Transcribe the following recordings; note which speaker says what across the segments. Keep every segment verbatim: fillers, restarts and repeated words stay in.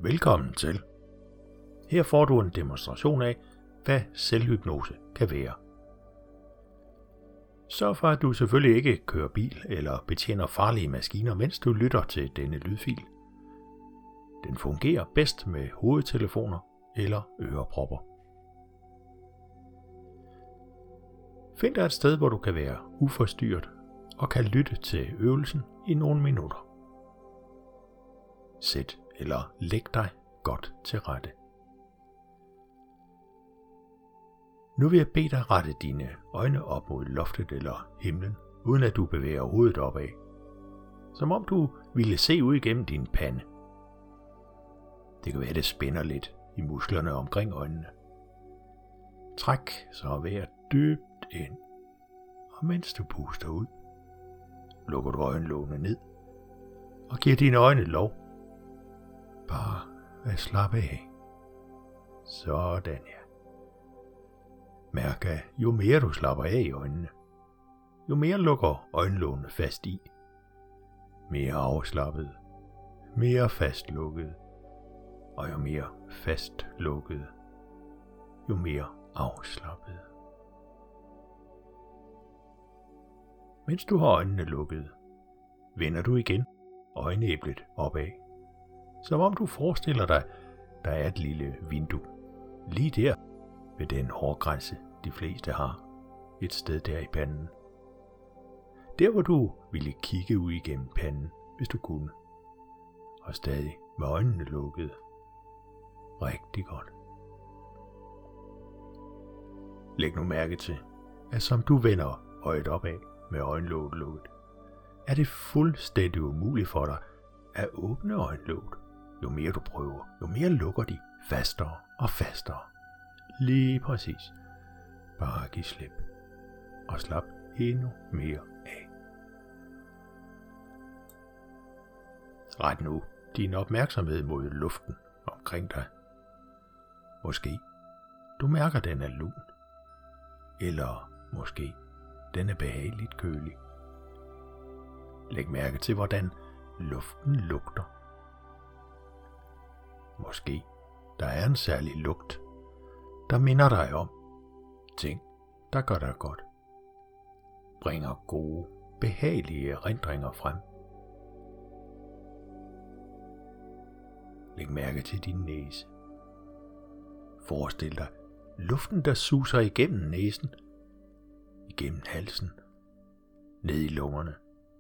Speaker 1: Velkommen til. Her får du en demonstration af, hvad selvhypnose kan være. Sørg for, at du selvfølgelig ikke kører bil eller betjener farlige maskiner, mens du lytter til denne lydfil. Den fungerer bedst med hovedtelefoner eller ørepropper. Find dig et sted, hvor du kan være uforstyrret og kan lytte til øvelsen i nogle minutter. Sæt eller læg dig godt til rette. Nu vil jeg bede dig rette dine øjne op mod loftet eller himlen, uden at du bevæger hovedet opad. Som om du ville se ud igennem din pande. Det kan være, det spænder lidt i musklerne omkring øjnene. Træk så vejret dybt ind, og mens du puster ud, lukker du øjenlågene ned og giver dine øjne lov. Bare at slappe af. Sådan ja. Mærk, at jo mere du slapper af i øjnene, jo mere lukker øjenlågene fast i. Mere afslappet, mere fastlukket, og jo mere fastlukket, jo mere afslappet. Mens du har øjnene lukket, vender du igen øjenæblet opad. Som om du forestiller dig, der er et lille vindue. Lige der ved den hårgrænse, de fleste har. Et sted der i panden. Der hvor du ville kigge ud igennem panden, hvis du kunne. Og stadig med øjnene lukket. Rigtig godt. Læg nu mærke til, at som du vender øjet opad med øjenlåget lukket, er det fuldstændig umuligt for dig at åbne øjenlåget. Jo mere du prøver, jo mere lukker de fastere og fastere. Lige præcis. Bare giv slip. Og slap endnu mere af. Ret nu din opmærksomhed mod luften omkring dig. Måske du mærker, den er lun. Eller måske den er behageligt kølig. Læg mærke til, hvordan luften lugter. Måske der er en særlig lugt, der minder dig om ting, der gør dig godt. Bringer gode, behagelige erindringer frem. Læg mærke til din næse. Forestil dig luften, der suser igennem næsen, igennem halsen, ned i lungerne.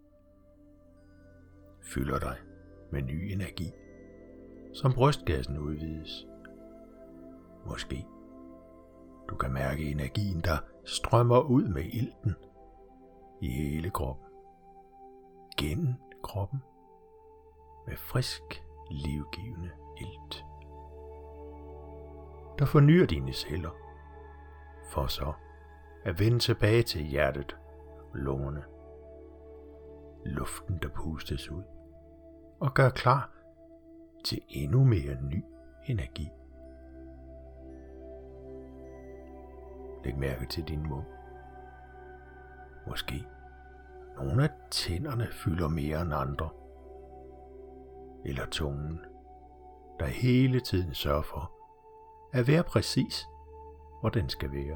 Speaker 1: Fylder dig med ny energi, som brystkassen udvides. Måske du kan mærke energien, der strømmer ud med ilten i hele kroppen. Gennem kroppen med frisk, livgivende ilt. Der fornyer dine celler, for så at vende tilbage til hjertet og lungerne. Luften, der pustes ud og gør klar til endnu mere ny energi. Læg mærke til din mund. Måske nogle af tænderne fylder mere end andre. Eller tungen, der hele tiden sørger for at være præcis, hvor den skal være.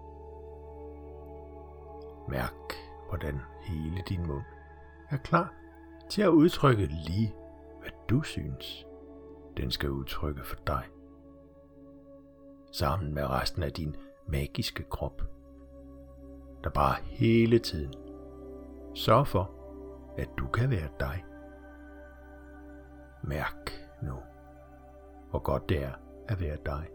Speaker 1: Mærk, hvordan hele din mund er klar til at udtrykke lige, hvad du synes, den skal udtrykke for dig. Sammen med resten af din magiske krop, der bare hele tiden sørger for, at du kan være dig. Mærk nu, hvor godt det er at være dig.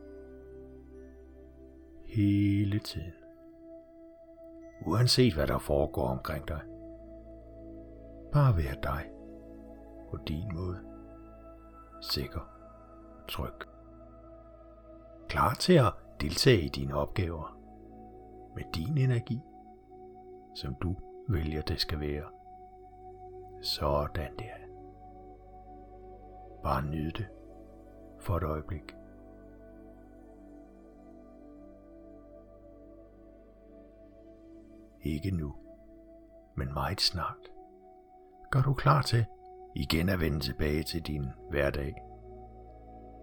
Speaker 1: Hele tiden. Uanset hvad der foregår omkring dig. Bare være dig. På din måde. Sikker og tryg. Klar til at deltage i dine opgaver. Med din energi. Som du vælger det skal være. Sådan der. Bare nyd det. For et øjeblik. Ikke nu, men meget snart, gør du klar til igen at vende tilbage til din hverdag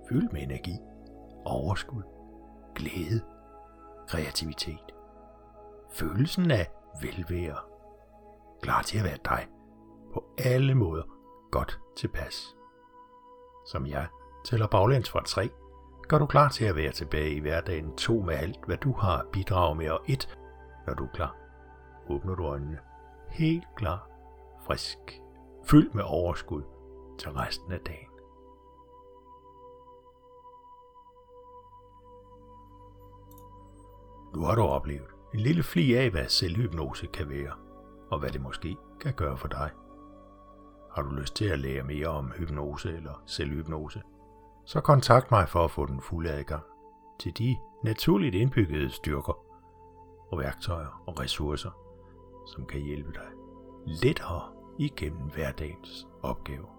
Speaker 1: fyldt med energi, overskud, glæde, kreativitet. Følelsen af velvære. Klar til at være dig. På alle måder godt tilpas. Som jeg tæller baglæns fra tre, gør du klar til at være tilbage i hverdagen. To med alt, hvad du har at bidrage med, og et, når du er klar, åbner du øjnene. Helt klar, frisk, fyldt med overskud til resten af dagen. Nu har du oplevet en lille fli af, hvad selvhypnose kan være, og hvad det måske kan gøre for dig. Har du lyst til at lære mere om hypnose eller selvhypnose, så kontakt mig for at få den fulde adgang til de naturligt indbyggede styrker og værktøjer og ressourcer, som kan hjælpe dig lettere igennem hverdagens opgave.